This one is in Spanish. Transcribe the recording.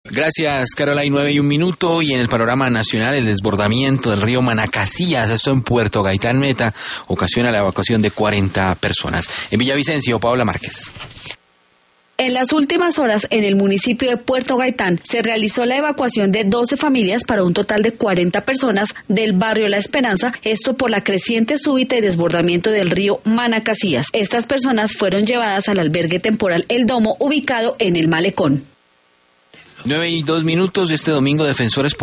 Gracias, Caroline. 9:01 y en el panorama nacional el desbordamiento del río Manacasías, esto en Puerto Gaitán Meta, ocasiona la evacuación de 40 personas. En Villavicencio, Paola Márquez. En las últimas horas, en el municipio de Puerto Gaitán, se realizó la evacuación de 12 familias para un total de 40 personas del barrio La Esperanza, esto por la creciente súbita y desbordamiento del río Manacasías. Estas personas fueron llevadas al albergue temporal El Domo, ubicado en el Malecón. 9:02. Este domingo, defensores